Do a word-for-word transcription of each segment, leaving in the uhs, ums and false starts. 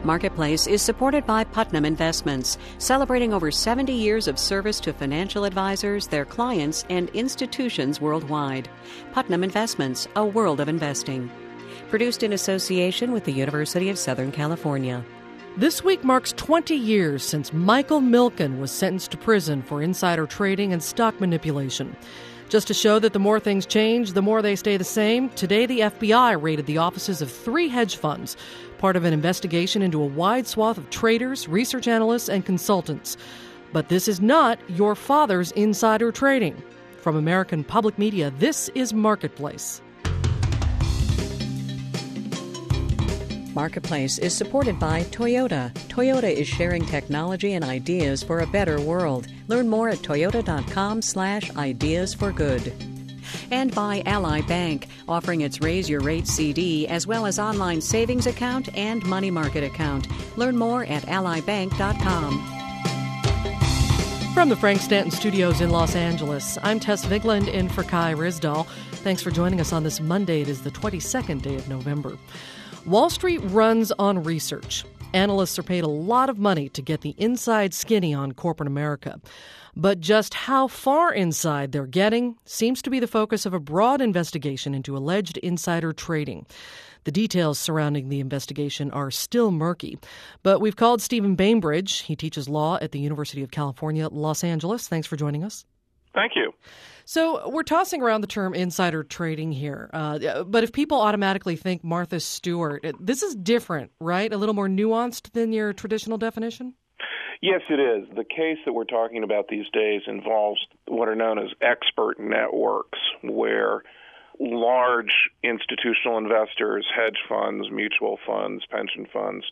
Marketplace is supported by Putnam Investments, celebrating over seventy years of service to financial advisors, their clients, and institutions worldwide. Putnam Investments, a world of investing. Produced in association with the University of Southern California. This week marks twenty years since Michael Milken was sentenced to prison for insider trading and stock manipulation. Just to show that the more things change, the more they stay the same, today the F B I raided the offices of three hedge funds, part of an investigation into a wide swath of traders, research analysts, and consultants. But this is not your father's insider trading. From American Public Media, this is Marketplace. Marketplace is supported by Toyota. Toyota is sharing technology and ideas for a better world. Learn more at toyota.com slash ideas for good. And by Ally Bank, offering its Raise Your Rate C D as well as online savings account and money market account. Learn more at ally bank dot com. From the Frank Stanton Studios in Los Angeles, I'm Tess Vigland in for Kai Risdahl. Thanks for joining us on this Monday. It is the twenty-second day of November. Wall Street runs on research. Analysts are paid a lot of money to get the inside skinny on corporate America. But just how far inside they're getting seems to be the focus of a broad investigation into alleged insider trading. The details surrounding the investigation are still murky. But we've called Stephen Bainbridge. He teaches law at the University of California, Los Angeles. Thanks for joining us. Thank you. So we're tossing around the term insider trading here. Uh, but if people automatically think Martha Stewart, this is different, right? A little more nuanced than your traditional definition? Yes, it is. The case that we're talking about these days involves what are known as expert networks, where large institutional investors, hedge funds, mutual funds, pension funds,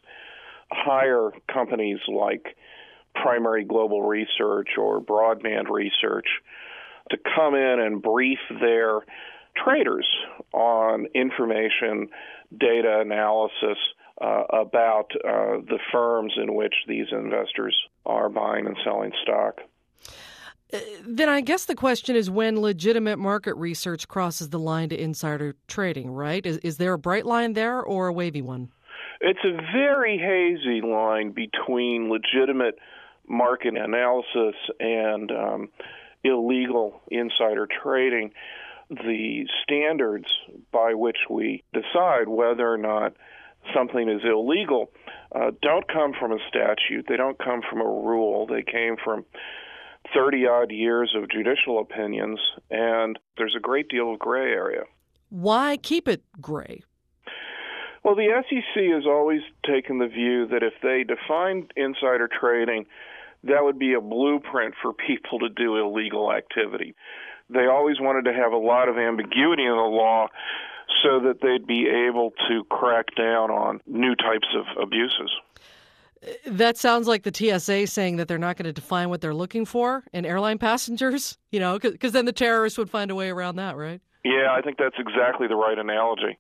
hire companies like Primary Global Research or Broadband Research to come in and brief their traders on information, data analysis uh, about uh, the firms in which these investors are buying and selling stock. Uh, then I guess the question is when legitimate market research crosses the line to insider trading, right? Is, is there a bright line there or a wavy one? It's a very hazy line between legitimate market analysis and um, illegal insider trading. The standards by which we decide whether or not something is illegal uh, don't come from a statute. They don't come from a rule. They came from thirty-odd years of judicial opinions, and there's a great deal of gray area. Why keep it gray? Well, the S E C has always taken the view that if they defined insider trading, that would be a blueprint for people to do illegal activity. They always wanted to have a lot of ambiguity in the law so that they'd be able to crack down on new types of abuses. That sounds like the T S A saying that they're not going to define what they're looking for in airline passengers, you know, because then the terrorists would find a way around that, right? Yeah, I think that's exactly the right analogy.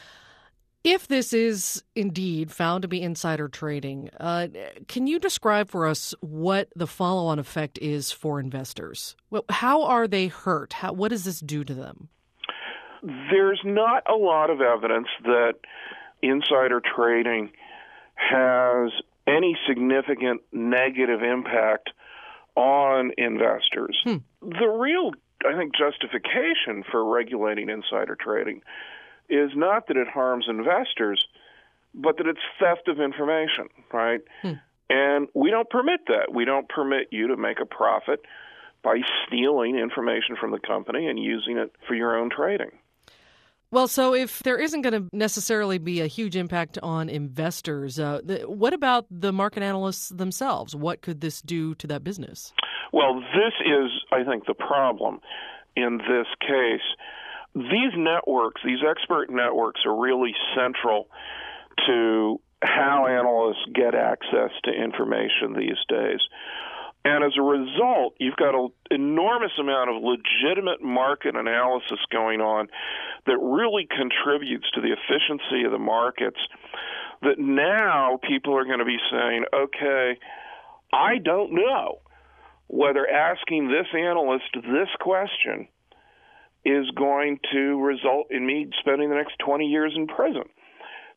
If this is indeed found to be insider trading, uh, can you describe for us what the follow-on effect is for investors? How are they hurt? How, what does this do to them? There's not a lot of evidence that insider trading has any significant negative impact on investors. Hmm. The real, I think, justification for regulating insider trading is not that it harms investors, but that it's theft of information, right? Hmm. And we don't permit that. We don't permit you to make a profit by stealing information from the company and using it for your own trading. Well, so if there isn't going to necessarily be a huge impact on investors, uh, the, what about the market analysts themselves? What could this do to that business? Well, this is, I think, the problem in this case. These networks, these expert networks, are really central to how analysts get access to information these days. And as a result, you've got an enormous amount of legitimate market analysis going on that really contributes to the efficiency of the markets, that now people are going to be saying, okay, I don't know whether asking this analyst this question is going to result in me spending the next twenty years in prison.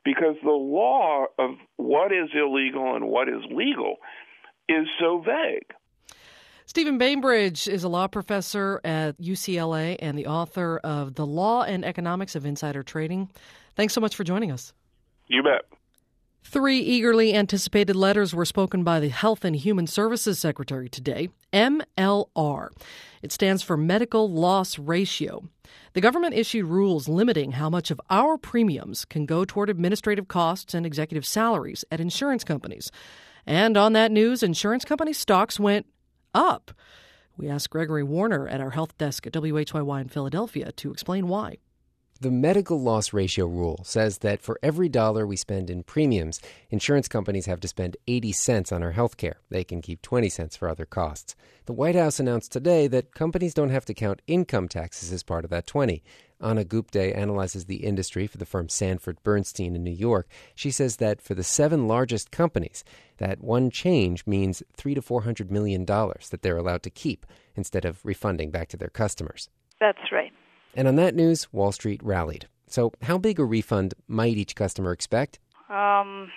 because the law of what is illegal and what is legal is so vague. Stephen Bainbridge is a law professor at U C L A and the author of The Law and Economics of Insider Trading. Thanks so much for joining us. You bet. Three eagerly anticipated letters were spoken by the Health and Human Services Secretary today, M L R. It stands for Medical Loss Ratio. The government issued rules limiting how much of our premiums can go toward administrative costs and executive salaries at insurance companies. And on that news, insurance company stocks went up. We asked Gregory Warner at our health desk at W H Y Y in Philadelphia to explain why. The medical loss ratio rule says that for every dollar we spend in premiums, insurance companies have to spend eighty cents on our health care. They can keep twenty cents for other costs. The White House announced today that companies don't have to count income taxes as part of that twenty. Anna Gupte analyzes the industry for the firm Sanford Bernstein in New York. She says that for the seven largest companies, that one change means three to four hundred million dollars that they're allowed to keep instead of refunding back to their customers. That's right. And on that news, Wall Street rallied. So how big a refund might each customer expect? Um,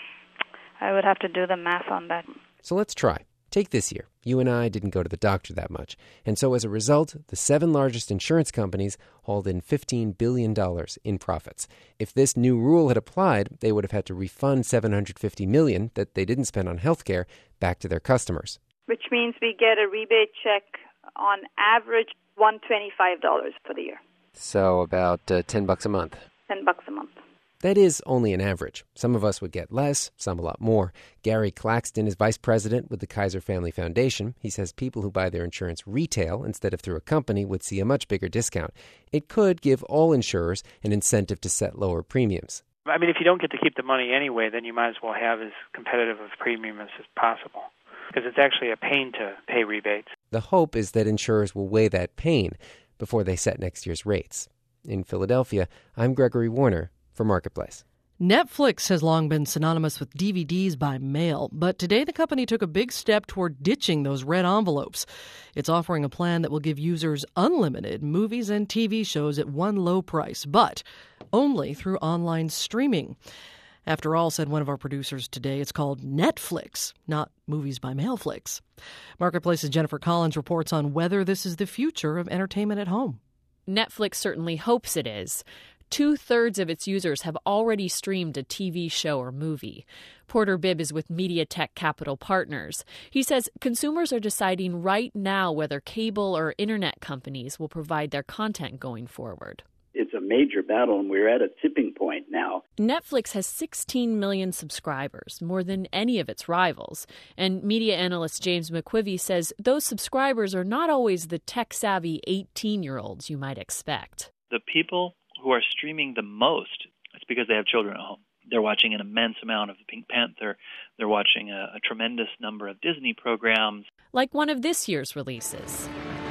I would have to do the math on that. So let's try. Take this year. You and I didn't go to the doctor that much. And so as a result, the seven largest insurance companies hauled in fifteen billion dollars in profits. If this new rule had applied, they would have had to refund seven hundred fifty million dollars that they didn't spend on health care back to their customers. Which means we get a rebate check on average one hundred twenty-five dollars for the year. So about uh, ten bucks a month. ten bucks a month. That is only an average. Some of us would get less, some a lot more. Gary Claxton is vice president with the Kaiser Family Foundation. He says people who buy their insurance retail instead of through a company would see a much bigger discount. It could give all insurers an incentive to set lower premiums. I mean, if you don't get to keep the money anyway, then you might as well have as competitive of premium as possible, because it's actually a pain to pay rebates. The hope is that insurers will weigh that pain before they set next year's rates. In Philadelphia, I'm Gregory Warner for Marketplace. Netflix has long been synonymous with D V Ds by mail, but today the company took a big step toward ditching those red envelopes. It's offering a plan that will give users unlimited movies and T V shows at one low price, but only through online streaming. After all, said one of our producers today, it's called Netflix, not Movies by Mailflix. Marketplace's Jennifer Collins reports on whether this is the future of entertainment at home. Netflix certainly hopes it is. Two-thirds of its users have already streamed a T V show or movie. Porter Bibb is with MediaTek Capital Partners. He says consumers are deciding right now whether cable or internet companies will provide their content going forward. It's a major battle, and we're at a tipping point now. Netflix has sixteen million subscribers, more than any of its rivals. And media analyst James McQuivey says those subscribers are not always the tech-savvy eighteen-year-olds you might expect. The people who are streaming the most, it's because they have children at home. They're watching an immense amount of the Pink Panther. They're watching a, a tremendous number of Disney programs. Like one of this year's releases.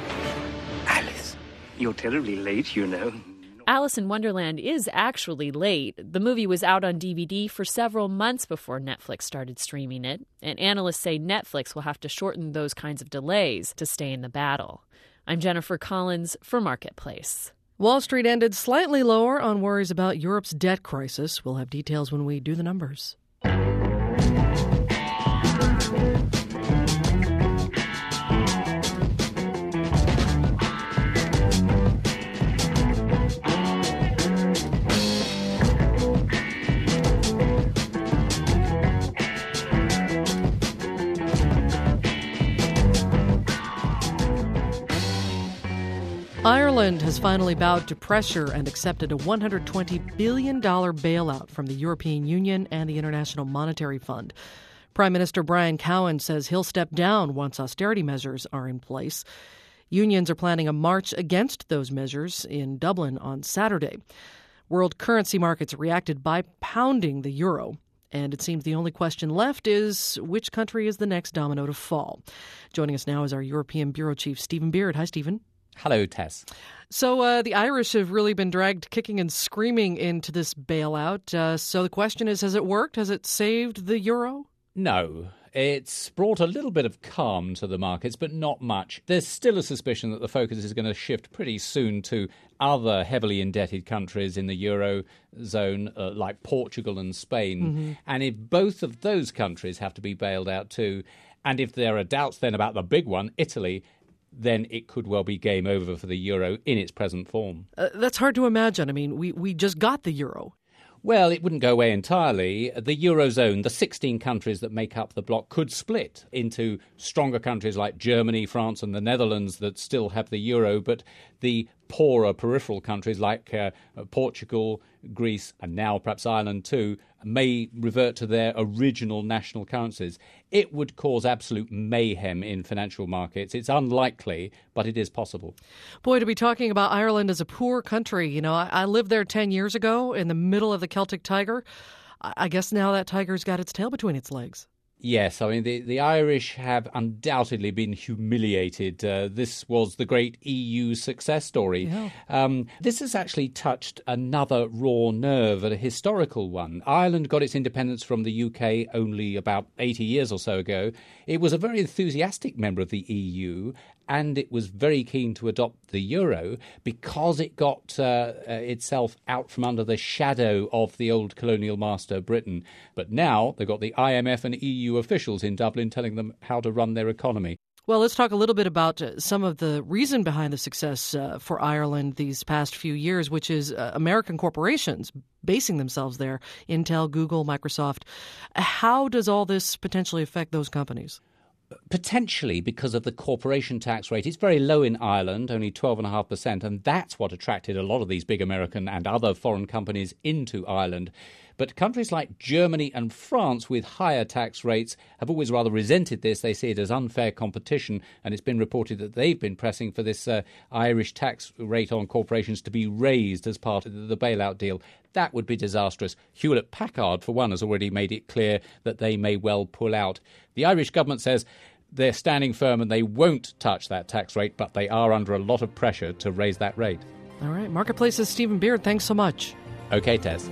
Alice, you're terribly late, you know. Alice in Wonderland is actually late. The movie was out on D V D for several months before Netflix started streaming it, and analysts say Netflix will have to shorten those kinds of delays to stay in the battle. I'm Jennifer Collins for Marketplace. Wall Street ended slightly lower on worries about Europe's debt crisis. We'll have details when we do the numbers. Ireland has finally bowed to pressure and accepted a one hundred twenty billion dollars bailout from the European Union and the International Monetary Fund. Prime Minister Brian Cowen says he'll step down once austerity measures are in place. Unions are planning a march against those measures in Dublin on Saturday. World currency markets reacted by pounding the euro. And it seems the only question left is which country is the next domino to fall. Joining us now is our European Bureau Chief, Stephen Beard. Hi, Stephen. Hello, Tess. So uh, the Irish have really been dragged kicking and screaming into this bailout. Uh, so the question is, has it worked? Has it saved the euro? No. It's brought a little bit of calm to the markets, but not much. There's still a suspicion that the focus is going to shift pretty soon to other heavily indebted countries in the Eurozone, uh, like Portugal and Spain. Mm-hmm. And if both of those countries have to be bailed out too, and if there are doubts then about the big one, Italy, then it could well be game over for the euro in its present form. Uh, that's hard to imagine. I mean, we, we just got the euro. Well, it wouldn't go away entirely. The Eurozone, the sixteen countries that make up the bloc, could split into stronger countries like Germany, France and the Netherlands that still have the euro, but the poorer peripheral countries like uh, Portugal, Greece and now perhaps Ireland too may revert to their original national currencies. It would cause absolute mayhem in financial markets. It's unlikely, but it is possible. Boy, to be talking about Ireland as a poor country. You know, I, I lived there ten years ago in the middle of the Celtic Tiger. I, I guess now that tiger's got its tail between its legs. Yes, I mean, the, the Irish have undoubtedly been humiliated. Uh, this was the great E U success story. Yeah. Um, this has actually touched another raw nerve, a historical one. Ireland got its independence from the U K only about eighty years or so ago. It was a very enthusiastic member of the E U, and it was very keen to adopt the euro because it got uh, uh, itself out from under the shadow of the old colonial master, Britain. But now they've got the I M F and E U officials in Dublin telling them how to run their economy. Well, let's talk a little bit about uh, some of the reason behind the success uh, for Ireland these past few years, which is uh, American corporations basing themselves there, Intel, Google, Microsoft. How does all this potentially affect those companies? Potentially because of the corporation tax rate. It's very low in Ireland, only twelve point five percent, and that's what attracted a lot of these big American and other foreign companies into Ireland. But countries like Germany and France with higher tax rates have always rather resented this. They see it as unfair competition, and it's been reported that they've been pressing for this uh, Irish tax rate on corporations to be raised as part of the bailout deal. That would be disastrous. Hewlett-Packard, for one, has already made it clear that they may well pull out. The Irish government says they're standing firm and they won't touch that tax rate, but they are under a lot of pressure to raise that rate. All right. Marketplace's Stephen Beard, thanks so much. Okay, Tess.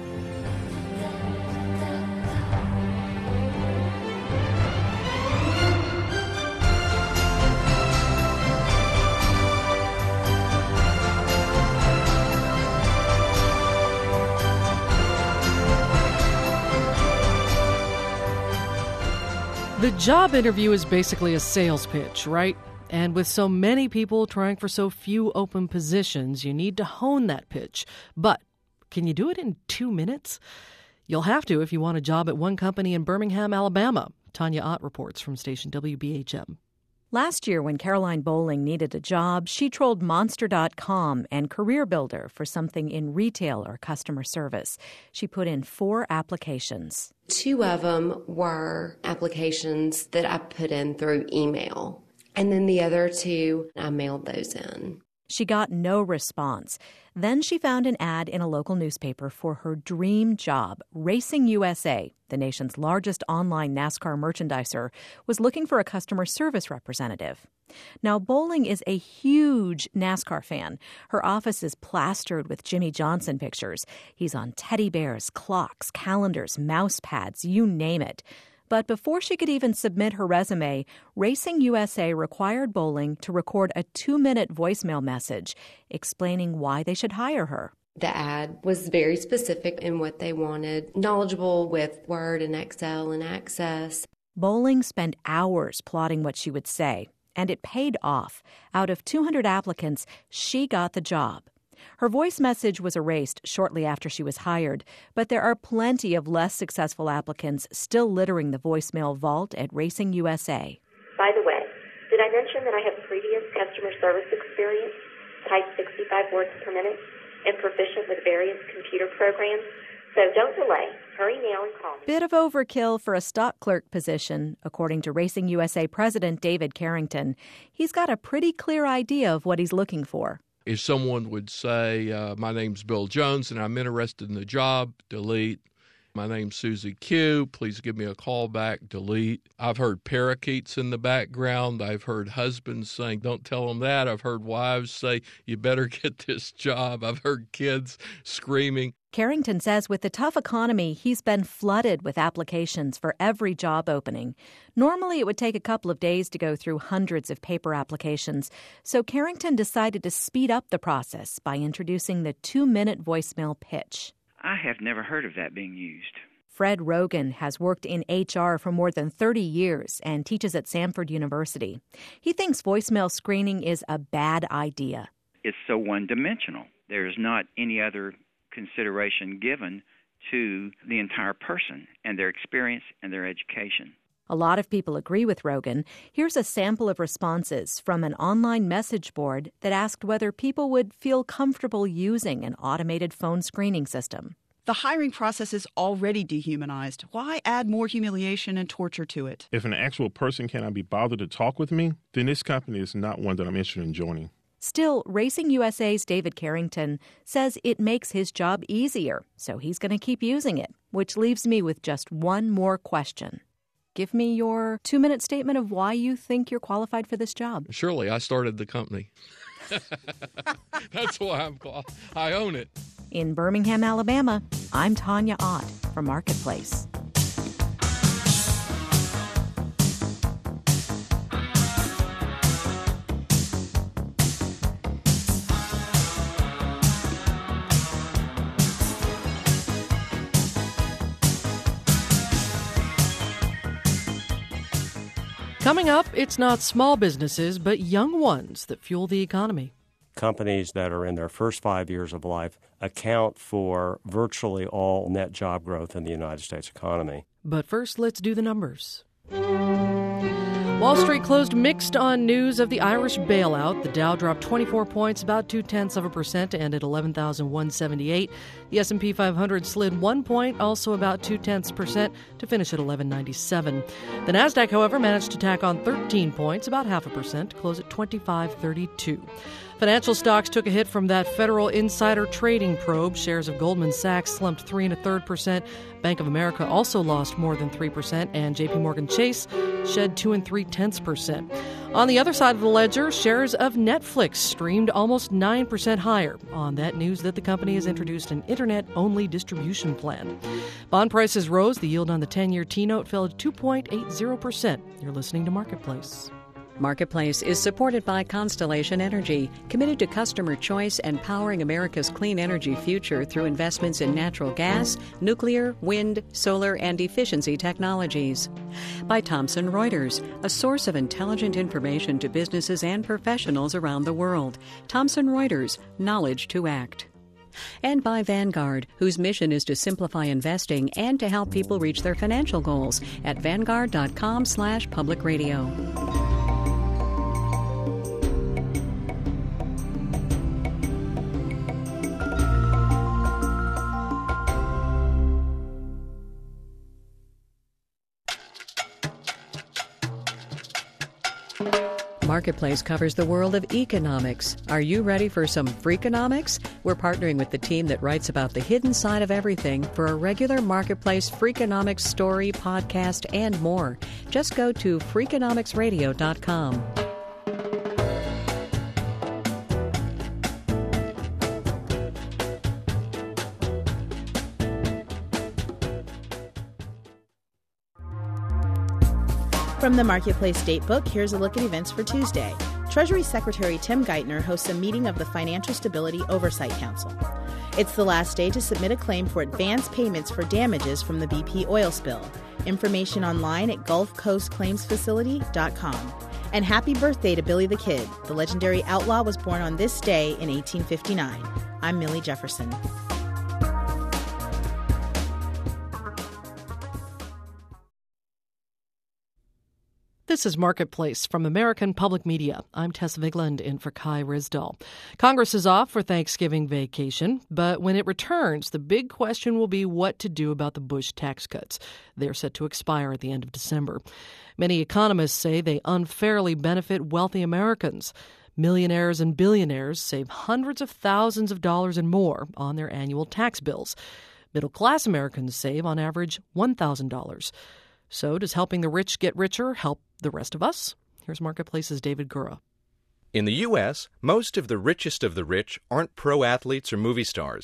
The job interview is basically a sales pitch, right? And with so many people trying for so few open positions, you need to hone that pitch. But can you do it in two minutes? You'll have to if you want a job at one company in Birmingham, Alabama. Tanya Ott reports from station W B H M. Last year, when Caroline Bowling needed a job, she trolled Monster dot com and Career Builder for something in retail or customer service. She put in four applications. Two of them were applications that I put in through email, and then the other two, I mailed those in. She got no response. Then she found an ad in a local newspaper for her dream job. Racing U S A, the nation's largest online NASCAR merchandiser, was looking for a customer service representative. Now, Bowling is a huge NASCAR fan. Her office is plastered with Jimmy Johnson pictures. He's on teddy bears, clocks, calendars, mouse pads, you name it. But before she could even submit her resume, Racing U S A required Bowling to record a two-minute voicemail message explaining why they should hire her. The ad was very specific in what they wanted, knowledgeable with Word and Excel and Access. Bowling spent hours plotting what she would say, and it paid off. Out of two hundred applicants, she got the job. Her voice message was erased shortly after she was hired, but there are plenty of less successful applicants still littering the voicemail vault at Racing U S A. By the way, did I mention that I have previous customer service experience, type sixty-five words per minute, and proficient with various computer programs? So don't delay. Hurry now and call me. Bit of overkill for a stock clerk position, according to Racing U S A President David Carrington. He's got a pretty clear idea of what he's looking for. If someone would say, uh, my name's Bill Jones and I'm interested in the job, delete. My name's Susie Q. Please give me a call back, delete. I've heard parakeets in the background. I've heard husbands saying, don't tell them that. I've heard wives say, you better get this job. I've heard kids screaming. Carrington says with the tough economy, he's been flooded with applications for every job opening. Normally, it would take a couple of days to go through hundreds of paper applications, so Carrington decided to speed up the process by introducing the two-minute voicemail pitch. I have never heard of that being used. Fred Rogan has worked in H R for more than thirty years and teaches at Samford University. He thinks voicemail screening is a bad idea. It's so one-dimensional. There's not any other consideration given to the entire person and their experience and their education. A lot of people agree with Rogan. Here's a sample of responses from an online message board that asked whether people would feel comfortable using an automated phone screening system. The hiring process is already dehumanized. Why add more humiliation and torture to it? If an actual person cannot be bothered to talk with me, then this company is not one that I'm interested in joining. Still, Racing U S A's David Carrington says it makes his job easier, so he's going to keep using it, which leaves me with just one more question. Give me your two-minute statement of why you think you're qualified for this job. Surely, I started the company. That's why I'm qual- I own it. In Birmingham, Alabama, I'm Tanya Ott for Marketplace. Coming up, it's not small businesses, but young ones that fuel the economy. Companies that are in their first five years of life account for virtually all net job growth in the United States economy. But first, let's do the numbers. Wall Street closed mixed on news of the Irish bailout. The Dow dropped twenty-four points, about two-tenths of a percent, to end at eleven thousand one hundred seventy-eight. The S and P five hundred slid one point, also about two-tenths percent, to finish at eleven ninety-seven. The Nasdaq, however, managed to tack on thirteen points, about half a percent, to close at twenty-five thirty-two. Financial stocks took a hit from that federal insider trading probe. Shares of Goldman Sachs slumped three and a third percent. Bank of America also lost more than three percent, and J P Morgan Chase shed two and three tenths percent. On the other side of the ledger, shares of Netflix streamed almost nine percent higher on that news that the company has introduced an internet-only distribution plan. Bond prices rose. The yield on the ten-year T-note fell to two point eight zero percent. You're listening to Marketplace. Marketplace is supported by Constellation Energy, committed to customer choice and powering America's clean energy future through investments in natural gas, nuclear, wind, solar, and efficiency technologies. By Thomson Reuters, a source of intelligent information to businesses and professionals around the world. Thomson Reuters, knowledge to act. And by Vanguard, whose mission is to simplify investing and to help people reach their financial goals at vanguard.com slash public radio. Marketplace covers the world of economics. Are you ready for some Freakonomics? We're partnering with the team that writes about the hidden side of everything for a regular Marketplace Freakonomics story, podcast, and more. Just go to freakonomics radio dot com. From the Marketplace Datebook, here's a look at events for Tuesday. Treasury Secretary Tim Geithner hosts a meeting of the Financial Stability Oversight Council. It's the last day to submit a claim for advance payments for damages from the B P oil spill. Information online at gulf coast claims facility dot com. And happy birthday to Billy the Kid. The legendary outlaw was born on this day in eighteen fifty-nine. I'm Millie Jefferson. This is Marketplace from American Public Media. I'm Tess Vigland in for Kai Risdall. Congress is off for Thanksgiving vacation, but when it returns, the big question will be what to do about the Bush tax cuts. They're set to expire at the end of December. Many economists say they unfairly benefit wealthy Americans. Millionaires and billionaires save hundreds of thousands of dollars and more on their annual tax bills. Middle-class Americans save, on average, one thousand dollars. So does helping the rich get richer help the rest of us? Here's Marketplace's David Gura. In the U S, most of the richest of the rich aren't pro athletes or movie stars.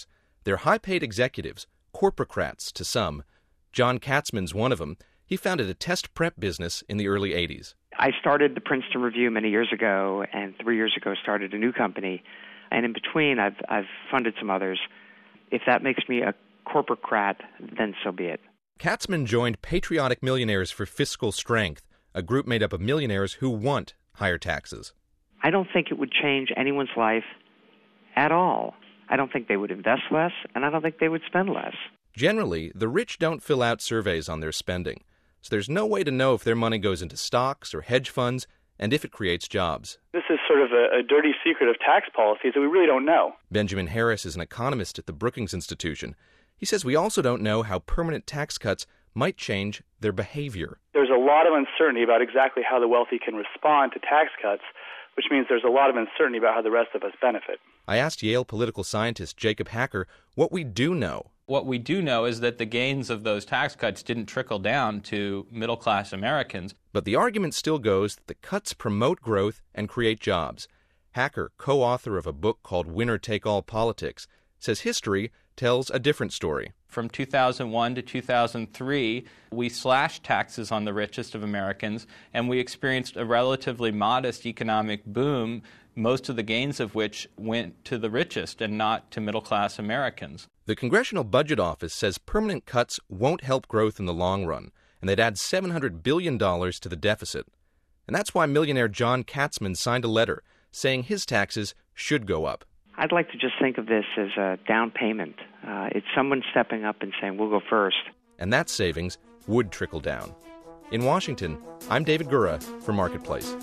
They're high-paid executives, corporocrats to some. John Katzman's one of them. He founded a test prep business in the early eighties. I started the Princeton Review many years ago, and three years ago started a new company. And in between, I've, I've funded some others. If that makes me a corporocrat, then so be it. Katzman joined Patriotic Millionaires for Fiscal Strength, a group made up of millionaires who want higher taxes. I don't think it would change anyone's life at all. I don't think they would invest less, and I don't think they would spend less. Generally, the rich don't fill out surveys on their spending, so there's no way to know if their money goes into stocks or hedge funds and if it creates jobs. This is sort of a, a dirty secret of tax policy that we really don't know. Benjamin Harris is an economist at the Brookings Institution. He says we also don't know how permanent tax cuts might change their behavior. There's a lot of uncertainty about exactly how the wealthy can respond to tax cuts, which means there's a lot of uncertainty about how the rest of us benefit. I asked Yale political scientist Jacob Hacker what we do know. What we do know is that the gains of those tax cuts didn't trickle down to middle-class Americans. But the argument still goes that the cuts promote growth and create jobs. Hacker, co-author of a book called Winner Take All Politics, says history tells a different story. From two thousand one to two thousand three, we slashed taxes on the richest of Americans, and we experienced a relatively modest economic boom, most of the gains of which went to the richest and not to middle-class Americans. The Congressional Budget Office says permanent cuts won't help growth in the long run, and they'd add seven hundred billion dollars to the deficit. And that's why millionaire John Katzman signed a letter saying his taxes should go up. I'd like to just think of this as a down payment. Uh, it's someone stepping up and saying, we'll go first. And that savings would trickle down. In Washington, I'm David Gura for Marketplace.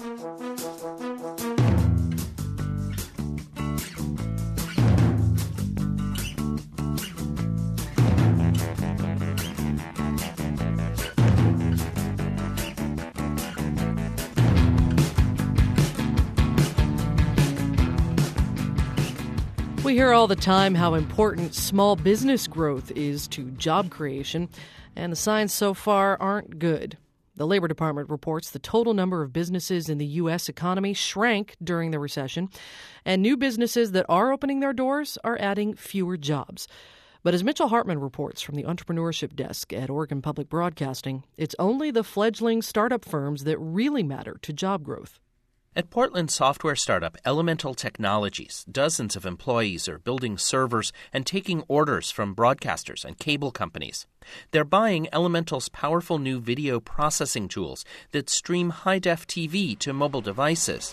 We hear all the time how important small business growth is to job creation, and the signs so far aren't good. The Labor Department reports the total number of businesses in the U S economy shrank during the recession, and new businesses that are opening their doors are adding fewer jobs. But as Mitchell Hartman reports from the Entrepreneurship Desk at Oregon Public Broadcasting, it's only the fledgling startup firms that really matter to job growth. At Portland software startup Elemental Technologies, dozens of employees are building servers and taking orders from broadcasters and cable companies. They're buying Elemental's powerful new video processing tools that stream high-def T V to mobile devices.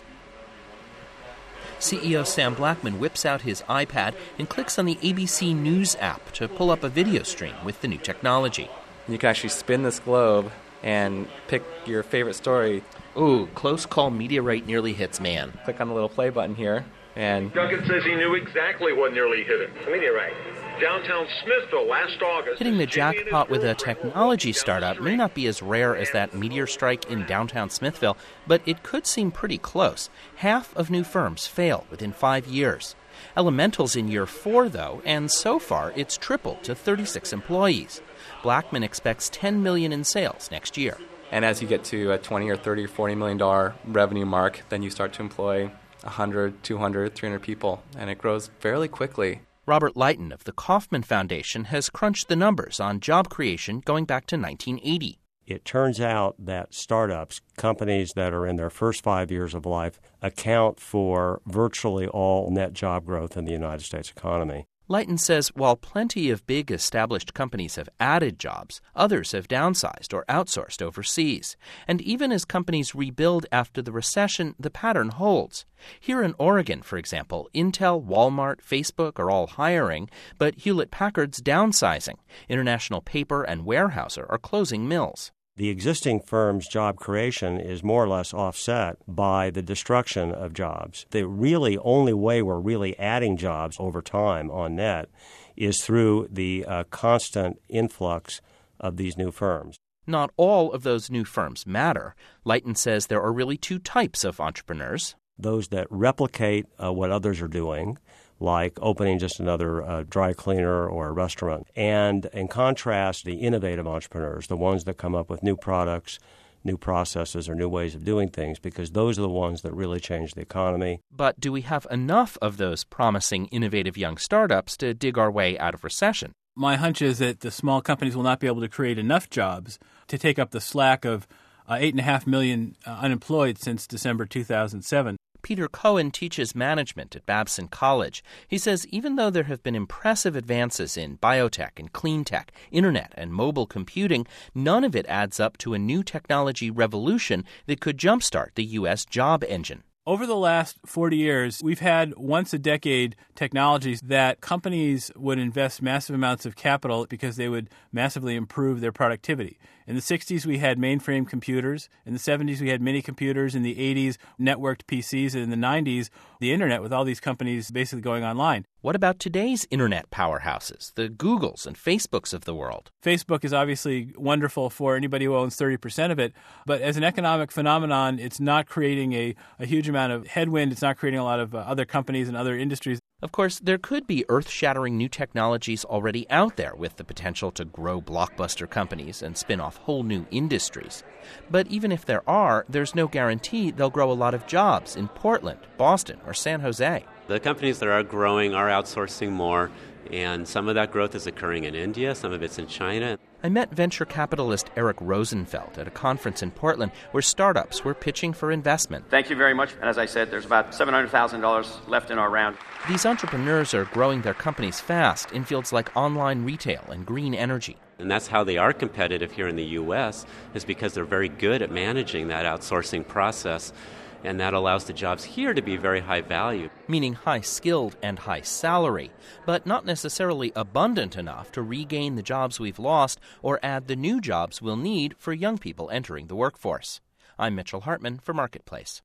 C E O Sam Blackman whips out his iPad and clicks on the A B C News app to pull up a video stream with the new technology. You can actually spin this globe and pick your favorite story. Ooh, close call meteorite nearly hits man. Click on the little play button here, and Duncan says he knew exactly what nearly hit him. A meteorite. Downtown Smithville last August. Hitting the jackpot with a technology startup may not be as rare as that meteor strike in downtown Smithville, but it could seem pretty close. Half of new firms fail within five years. Elemental's in year four, though, and so far it's tripled to thirty-six employees. Blackman expects ten million dollars in sales next year. And as you get to a twenty or thirty or forty million dollars revenue mark, then you start to employ one hundred, two hundred, three hundred people, and it grows fairly quickly. Robert Leighton of the Kauffman Foundation has crunched the numbers on job creation going back to nineteen eighty. It turns out that startups, companies that are in their first five years of life, account for virtually all net job growth in the United States economy. Leighton says while plenty of big established companies have added jobs, others have downsized or outsourced overseas. And even as companies rebuild after the recession, the pattern holds. Here in Oregon, for example, Intel, Walmart, Facebook are all hiring, but Hewlett-Packard's downsizing. International Paper and Weyerhaeuser are closing mills. The existing firm's job creation is more or less offset by the destruction of jobs. The really only way we're really adding jobs over time on net is through the uh, constant influx of these new firms. Not all of those new firms matter. Leighton says there are really two types of entrepreneurs. Those that replicate uh, what others are doing, like opening just another uh, dry cleaner or a restaurant. And in contrast, the innovative entrepreneurs, the ones that come up with new products, new processes or new ways of doing things, because those are the ones that really change the economy. But do we have enough of those promising, innovative young startups to dig our way out of recession? My hunch is that the small companies will not be able to create enough jobs to take up the slack of uh, eight point five million uh, unemployed since December two thousand seven. Peter Cohen teaches management at Babson College. He says even though there have been impressive advances in biotech and clean tech, internet and mobile computing, none of it adds up to a new technology revolution that could jumpstart the U S job engine. Over the last forty years, we've had once-a-decade technologies that companies would invest massive amounts of capital because they would massively improve their productivity. In the sixties, we had mainframe computers. In the seventies, we had mini computers. In the eighties, networked P Cs. And in the nineties, the Internet, with all these companies basically going online. What about today's Internet powerhouses, the Googles and Facebooks of the world? Facebook is obviously wonderful for anybody who owns thirty percent of it, but as an economic phenomenon, it's not creating a, a huge amount of headwind. It's not creating a lot of uh, other companies and other industries. Of course, there could be earth-shattering new technologies already out there with the potential to grow blockbuster companies and spin off whole new industries. But even if there are, there's no guarantee they'll grow a lot of jobs in Portland, Boston, or San Jose. The companies that are growing are outsourcing more, and some of that growth is occurring in India, some of it's in China. I met venture capitalist Eric Rosenfeld at a conference in Portland where startups were pitching for investment. Thank you very much. And as I said, there's about seven hundred thousand dollars left in our round. These entrepreneurs are growing their companies fast in fields like online retail and green energy. And that's how they are competitive here in the U S, is because they're very good at managing that outsourcing process. And that allows the jobs here to be very high value. Meaning high-skilled and high salary, but not necessarily abundant enough to regain the jobs we've lost or add the new jobs we'll need for young people entering the workforce. I'm Mitchell Hartman for Marketplace.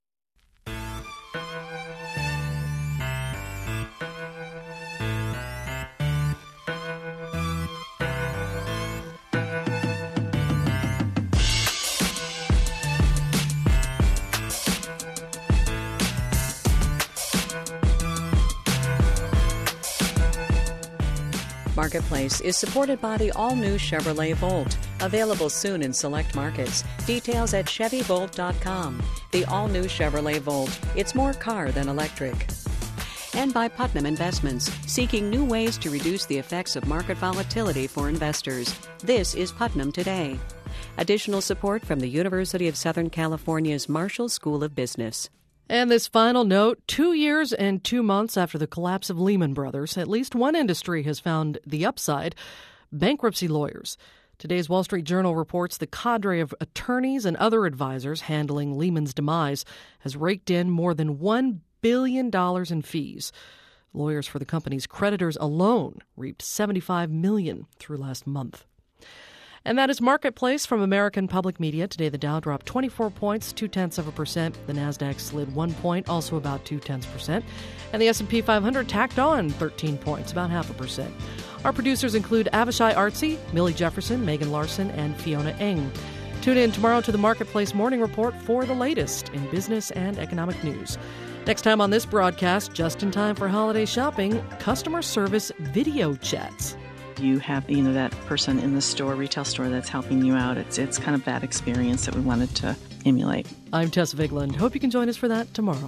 Marketplace is supported by the all-new Chevrolet Volt, available soon in select markets. Details at Chevy Volt dot com. The all-new Chevrolet Volt. It's more car than electric. And by Putnam Investments, seeking new ways to reduce the effects of market volatility for investors. This is Putnam Today. Additional support from the University of Southern California's Marshall School of Business. And this final note, two years and two months after the collapse of Lehman Brothers, at least one industry has found the upside: bankruptcy lawyers. Today's Wall Street Journal reports the cadre of attorneys and other advisors handling Lehman's demise has raked in more than one billion dollars in fees. Lawyers for the company's creditors alone reaped seventy-five million dollars through last month. And that is Marketplace from American Public Media. Today, the Dow dropped twenty-four points, two-tenths of a percent. The Nasdaq slid one point, also about two-tenths percent. And the S and P five hundred tacked on thirteen points, about half a percent. Our producers include Avishai Artsy, Millie Jefferson, Megan Larson, and Fiona Eng. Tune in tomorrow to the Marketplace Morning Report for the latest in business and economic news. Next time on this broadcast, just in time for holiday shopping, customer service video chats. You have, you know, that person in the store, retail store that's helping you out. It's it's kind of that experience that we wanted to emulate. I'm Tess Vigland. Hope you can join us for that tomorrow.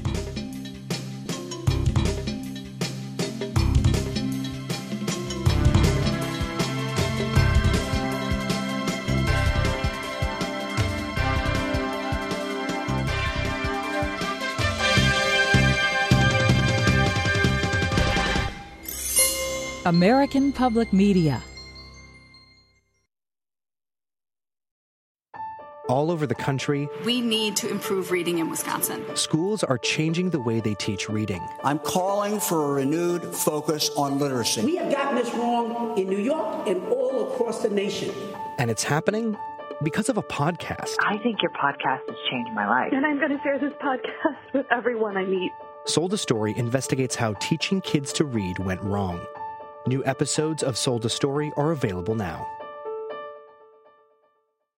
American Public Media. All over the country, we need to improve reading in Wisconsin. Schools are changing the way they teach reading. I'm calling for a renewed focus on literacy. We have gotten this wrong in New York and all across the nation. And it's happening because of a podcast. I think your podcast has changed my life. And I'm going to share this podcast with everyone I meet. Sold a Story investigates how teaching kids to read went wrong. New episodes of Sold a Story are available now.